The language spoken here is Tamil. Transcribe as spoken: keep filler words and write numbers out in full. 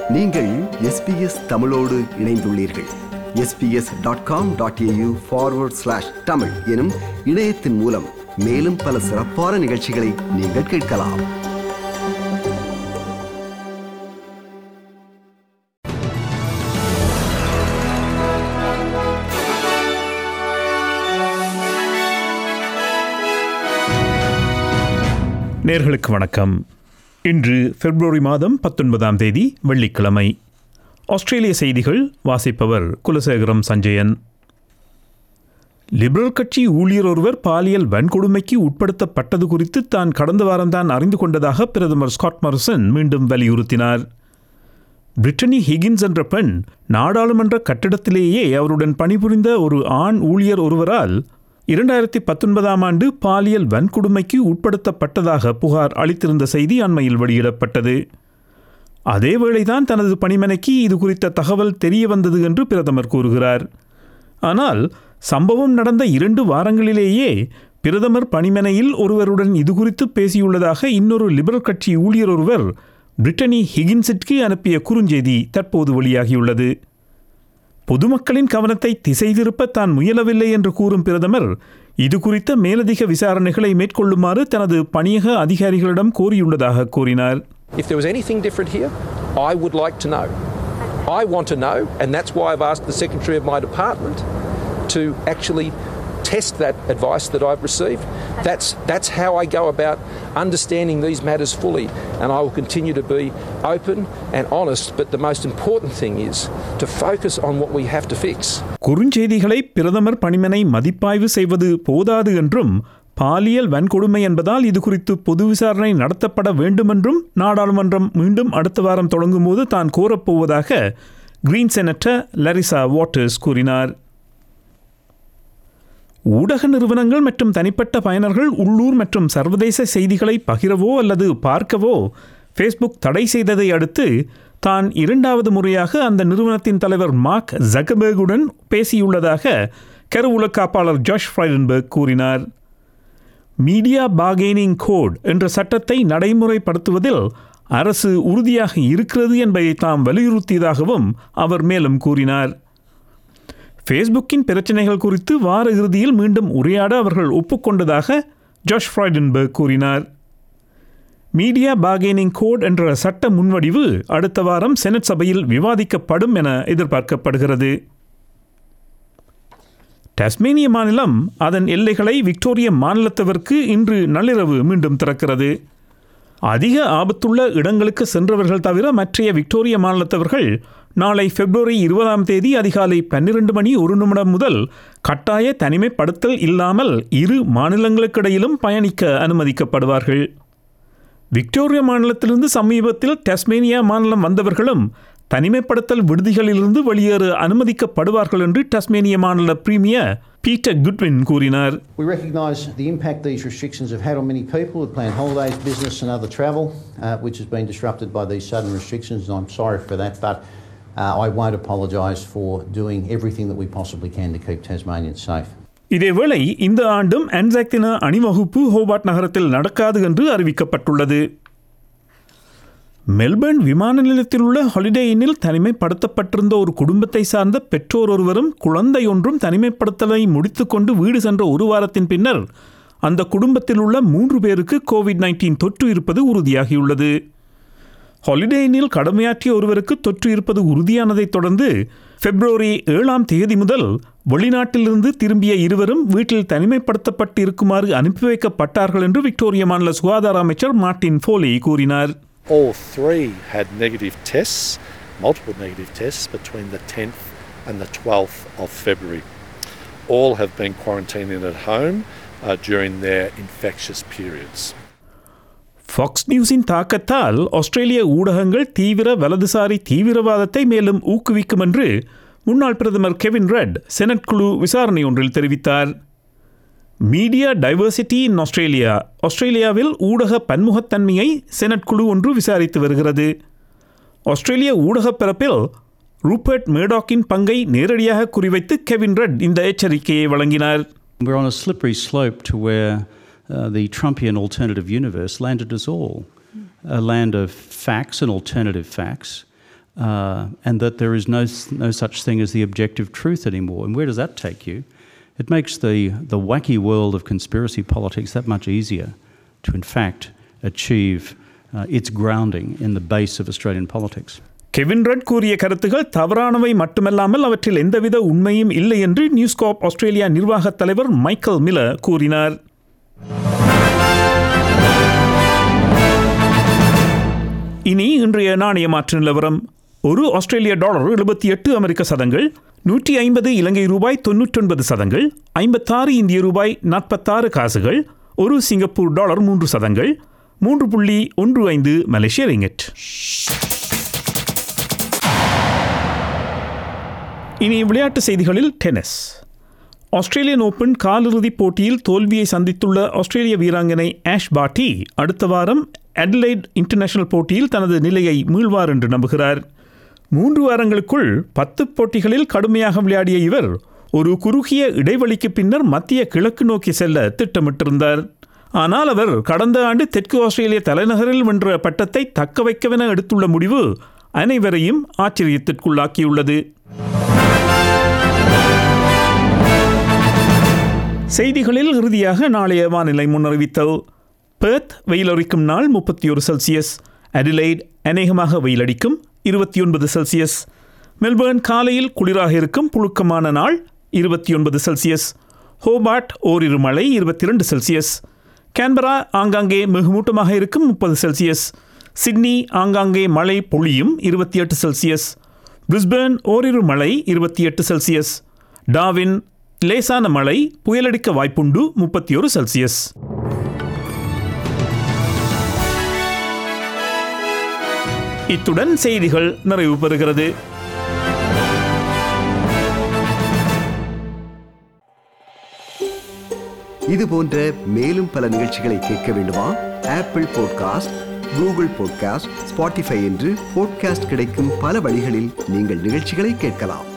நீங்கள் எஸ்பிஎஸ் தமிழோடு இணைந்துள்ளீர்கள். SBS dot com dot AU forward slash Tamil எனும் இணையத்தின் மூலம் மேலும் பல சிறப்பான நிகழ்ச்சிகளை நீங்கள் கேட்கலாம். நேர்களுக்கு வணக்கம். இன்று பிப்ரவரி மாதம் பத்தொன்பதாம் தேதி வெள்ளிக்கிழமை. ஆஸ்திரேலிய செய்திகள் வாசிப்பவர் குலசேகரம் சஞ்சயன். லிபரல் கட்சி ஊழியர் ஒருவர் பாலியல் வன்கொடுமைக்கு உட்படுத்தப்பட்டது குறித்து தான் கடந்த வாரம்தான் அறிந்து கொண்டதாக பிரதமர் ஸ்காட் மாரிசன் மீண்டும் வலியுறுத்தினார். பிரிட்டனி ஹிகின்ஸ் என்ற பெண் நாடாளுமன்ற கட்டிடத்திலேயே அவருடன் பணிபுரிந்த ஒரு ஆண் ஊழியர் ஒருவரால் இரண்டாயிரத்தி பத்தொன்பதாம் ஆண்டு பாலியல் வன்கொடுமைக்கு உட்படுத்தப்பட்டதாக புகார் அளித்திருந்த செய்தி அண்மையில் வெளியிடப்பட்டது. அதேவேளைதான் தனது பணிமனைக்கு இது குறித்த தகவல் தெரிய வந்தது என்று பிரதமர் கூறுகிறார். ஆனால் சம்பவம் நடந்த இரண்டு வாரங்களிலேயே பிரதமர் பணிமனையில் ஒருவருடன் இது குறித்து பேசியுள்ளதாக இன்னொரு லிபரல் கட்சி ஊழியர் ஒருவர் பிரிட்டனி ஹிகின்ஸிற்கு அனுப்பிய குறுஞ்செய்தி தற்போது வெளியாகியுள்ளது. பொதுமக்களின் கவனத்தை திசை திருப்ப தான் முயலவில்லை என்று கூறும் பிரதமர் இது குறித்த மேலதிக விசாரணைகளை மேற்கொள்ளுமாறு தனது பணியக அதிகாரிகளிடம் கோரியுள்ளதாக கூறினார். If there was anything different here, I would like to know. I want to know, and that's why I've asked the Secretary of my department to actually test that advice that I've received. That's that's how I go about understanding these matters fully, and I will continue to be open and honest, but the most important thing is to focus on what we have to fix. குறுஞ்செய்திகளை பிரதமர் பணிமனை மதிப்பாய்வு செய்வது போதாது என்றும் பாலியல் வன்கொடுமை என்பதால் இது குறித்து பொது விசாரணை நடத்தப்பட வேண்டுமென்றும் நாடாளுமன்றம் மீண்டும் அடுத்த வாரம் தொடங்கும் போது தான் கோரப்போவதாக கிரீன் செனட்டர் லரிசா வாட்டர்ஸ் கூறினார். ஊடக நிறுவனங்கள் மற்றும் தனிப்பட்ட பயனர்கள் உள்ளூர் மற்றும் சர்வதேச செய்திகளை பகிரவோ அல்லது பார்க்கவோ ஃபேஸ்புக் தடை செய்ததை அடுத்து தான் இரண்டாவது முறையாக அந்த நிறுவனத்தின் தலைவர் மார்க் ஜக்கர்பர்குடன் பேசியுள்ளதாக கருவூல காப்பாளர் ஜாஷ் ஃப்ரைடன்பர்க் கூறினார். மீடியா பார்கெனிங் கோட் என்ற சட்டத்தை நடைமுறைப்படுத்துவதில் அரசு உறுதியாக இருக்கிறது என்பதை தாம் வலியுறுத்தியதாகவும் அவர் மேலும் கூறினார். ஃபேஸ்புக்கின் பிரச்சனைகள் குறித்து வார இறுதியில் மீண்டும் உரையாட அவர்கள் ஒப்புக்கொண்டதாக ஜாஷ் ஃப்ரைடன்பர்க் கூறினார். மீடியா பார்கெனிங் கோட் என்ற சட்ட முன்வடிவு அடுத்த வாரம் செனட் சபையில் விவாதிக்கப்படும் என எதிர்பார்க்கப்படுகிறது. டாஸ்மேனிய மாநிலம் அதன் எல்லைகளை விக்டோரிய மாநிலத்தவருக்கு இன்று நள்ளிரவு மீண்டும் திறக்கிறது. அதிக ஆபத்துள்ள இடங்களுக்கு சென்றவர்கள் தவிர மற்றைய விக்டோரிய மாநிலத்தவர்கள் நாளை பிப்ரவரி இருபதாம் தேதி அதிகாலை பன்னிரண்டு மணி ஒரு நிமிடம் முதல் கட்டாய தனிமைப்படுத்தல் இல்லாமல் இரு மாநிலங்களுக்கிடையிலும் பயணிக்க அனுமதிக்கப்படுவார்கள். விக்டோரியா மாநிலத்திலிருந்து சமீபத்தில் டாஸ்மேனியா மாநிலம் வந்தவர்களும் தனிமைப்படுத்தல் விடுதிகளிலிருந்து வெளியேற அனுமதிக்கப்படுவார்கள் என்று டாஸ்மேனிய மாநில பிரீமியர் பீட்டர் குட்வின் கூறினார். We recognise the impact these restrictions have had on many people who plan holidays, business and other travel, uh, which has been disrupted by these sudden restrictions, and I'm sorry for that, but uh, I won't apologise for doing everything that we possibly can to keep Tasmanians safe. இதேவேளை இந்த ஆண்டும் அன்சாக் தின அணிவகுப்பு ஹோபார்ட் நகரத்தில் நடக்காது என்று அறிவிக்கப்பட்டுள்ளது. மெல்பர்ன் விமான நிலையத்தில் உள்ள ஹாலிடே இன்னில் தனிமைப்படுத்தப்பட்டிருந்த ஒரு குடும்பத்தை சார்ந்த பெற்றோர் ஒருவரும் குழந்தை ஒன்றும் தனிமைப்படுத்தலை முடித்துக்கொண்டு வீடு சென்ற ஒரு வாரத்தின் பின்னர் அந்த குடும்பத்தில் உள்ள மூன்று பேருக்கு கோவிட் நைன்டீன் தொற்று இருப்பது உறுதியாகியுள்ளது. ஹாலிடே இன்னில் கடமையாற்றிய ஒருவருக்கு தொற்று இருப்பது உறுதியானதைத் தொடர்ந்து பிப்ரவரி ஏழாம் தேதி முதல் வெளிநாட்டிலிருந்து திரும்பிய இருவரும் வீட்டில் தனிமைப்படுத்தப்பட்டு இருக்குமாறு அனுப்பி வைக்கப்பட்டார்கள் என்று விக்டோரிய மாநில சுகாதார அமைச்சர் மார்ட்டின் ஃபோலி கூறினார். All three had negative tests, multiple negative tests, between the tenth and the twelfth of February. All have been quarantining at home uh, during their infectious periods. Fox நியூஸின் தாக்கத்தால் ஆஸ்திரேலிய ஊடகங்கள் தீவிர வலதுசாரி தீவிரவாதத்தை மேலும் ஊக்குவிக்கும் என்று முன்னாள் பிரதமர் கெவின் ரட் செனட் குழு விசாரணை ஒன்றில் தெரிவித்தார். மீடியா டைவர்சிட்டி இன் ஆஸ்திரேலியா ஆஸ்திரேலியாவில் ஊடக பன்முகத்தன்மையை செனட் குழு ஒன்று விசாரித்து வருகிறது. ஆஸ்திரேலிய ஊடக பரப்பில் ரூபர்ட் மேர்டாக்கின் பங்கை நேரடியாக குறிவைத்து கெவின் ரட் இந்த எச்சரிக்கையை வழங்கினார். We're on a slippery slope to where uh, the Trumpian alternative universe landed us all. A land of facts and alternative facts uh, and that there is no, no such thing as the objective truth anymore. And where does that take you? It makes the, the wacky world of conspiracy politics that much easier to, in fact, achieve uh, its grounding in the base of Australian politics. Kevin Rudd கூறிய கருத்துகள் தவறானவை மட்டுமல்லாமல் அவற்றில் எந்தவித உண்மையும் இல்லை என்று நியூஸ்காப் ஆஸ்திரேலியா நிர்வாகத் தலைவர் மைக்கேல் மில்லர் கூறினார். இனி இன்றைய நாணய மாற்று நிலவரம். ஒரு ஆஸ்திரேலிய டாலர் எழுபத்தி எட்டு அமெரிக்க சதங்கள், நூற்றி ஐம்பது இலங்கை ரூபாய் தொன்னூற்றொன்பது சதங்கள், ஐம்பத்தாறு இந்திய ரூபாய் நாற்பத்தாறு காசுகள், ஒரு சிங்கப்பூர் டாலர் மூன்று சதங்கள், மூன்று புள்ளி ஒன்று ஐந்து மலேசிய ரிங்கெட். இனி விளையாட்டு செய்திகளில் டென்னிஸ். ஆஸ்திரேலியன் ஓபன் காலிறுதிப் போட்டியில் தோல்வியை சந்தித்துள்ள ஆஸ்திரேலிய வீராங்கனை ஆஷ் பார்ட்டி அடுத்த வாரம் அடிலைட் இன்டர்நேஷனல் போட்டியில் தனது நிலையை மீள்வார் என்று நம்புகிறார். மூன்று வாரங்களுக்குள் பத்து போட்டிகளில் கடுமையாக விளையாடிய இவர் ஒரு குறுகிய இடைவெளிக்கு பின்னர் மத்திய கிழக்கு நோக்கி செல்ல திட்டமிட்டிருந்தார். ஆனால் அவர் கடந்த ஆண்டு தெற்கு ஆஸ்திரேலிய தலைநகரில் வென்ற பட்டத்தை தக்க வைக்கவென எடுத்துள்ள முடிவு அனைவரையும் ஆச்சரியத்திற்குள்ளாக்கியுள்ளது. செய்திகளில் இறுதியாக நாளைய வானிலை முன்னறிவித்தல். பெர்த் வெயிலடிக்கும் நாள் முப்பத்தி ஒரு செல்சியஸ், அடிலைட் அநேகமாக வெயிலடிக்கும் இருபத்தி ஒன்பது செல்சியஸ், மெல்பர்ன் காலையில் குளிராக இருக்கும் புழுக்கமான நாள் இருபத்தி ஒன்பது செல்சியஸ், ஹோபார்ட் ஓரிரு மழை இருபத்தி இரண்டு செல்சியஸ், கேன்பரா ஆங்காங்கே மிகுமூட்டமாக இருக்கும் முப்பது செல்சியஸ், சிட்னி ஆங்காங்கே மழை பொழியும் இருபத்தி எட்டு செல்சியஸ், பிரிஸ்பேர்ன் ஓரிரு மழை இருபத்தி எட்டு செல்சியஸ், டார்வின் லேசான மழை புயலடிக்க வாய்ப்புண்டு முப்பத்தி ஒரு செல்சியஸ். இத்துடன் செய்திகள் நிறைவு பெறுகிறது. இது போன்ற மேலும் பல நிகழ்ச்சிகளை கேட்க வேண்டுமா? Apple podcast, Google podcast, Spotify என்று பாட்காஸ்ட் கிடைக்கும் பல வழிகளில் நீங்கள் நிகழ்ச்சிகளை கேட்கலாம்.